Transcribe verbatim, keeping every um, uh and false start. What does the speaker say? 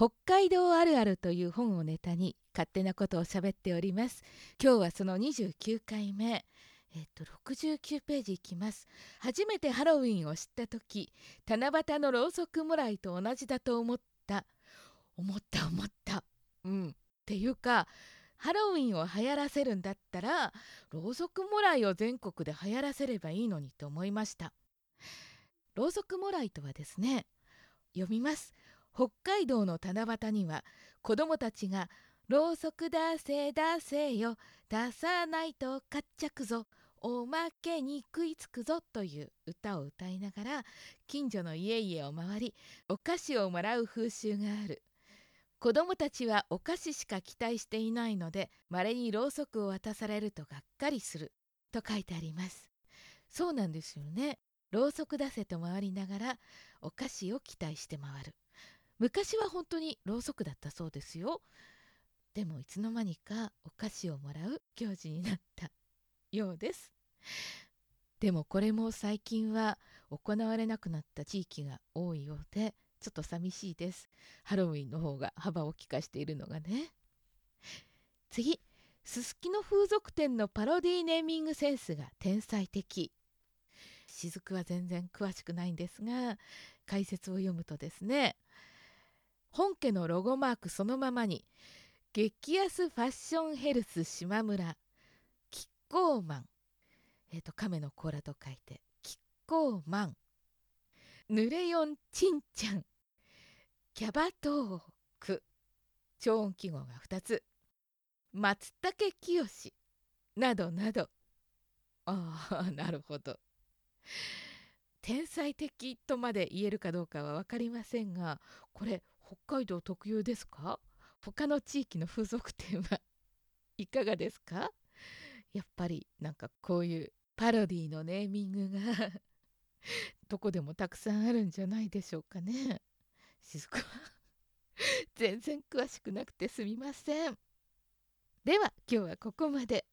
北海道あるあるという本をネタに勝手なことを喋っております。今日はそのにじゅうきゅうかいめ、えっとろくじゅうきゅうページいきます。初めてハロウィンを知った時、七夕のろうそくもらいと同じだと思った思った思ったうんっていうか、ハロウィンを流行らせるんだったらろうそくもらいを全国で流行らせればいいのにと思いました。ろうそくもらいとはですね、読みます。北海道の七夕には子どもたちがろうそく出せ出せよ、出さないとかっちゃくぞ、おまけに食いつくぞという歌を歌いながら近所の家々を回りお菓子をもらう風習がある。子どもたちはお菓子しか期待していないので、まれにろうそくを渡されるとがっかりすると書いてあります。そうなんですよね。ろうそく出せと回りながらお菓子を期待して回る。昔は本当にろうそくだったそうですよ。でもいつの間にかお菓子をもらう行事になったようです。でもこれも最近は行われなくなった地域が多いようで、ちょっと寂しいです。ハロウィンの方が幅を利かしているのがね。次、すすきの風俗店のパロディネーミングセンスが天才的。雫は全然詳しくないんですが、解説を読むとですね、本家のロゴマークそのままに、激安ファッションヘルス島村、キッコーマン、えっ、と亀の甲羅と書いてキッコーマン、ぬれよんちんちゃん、キャバトーク、超音記号がふたつ、松茸清などなど。ああ、なるほど。天才的とまで言えるかどうかは分かりませんが、これ北海道特有ですか？他の地域の風俗店はいかがですか？やっぱりなんかこういうパロディのネーミングがどこでもたくさんあるんじゃないでしょうかね。しずくは全然詳しくなくてすみません。では今日はここまで。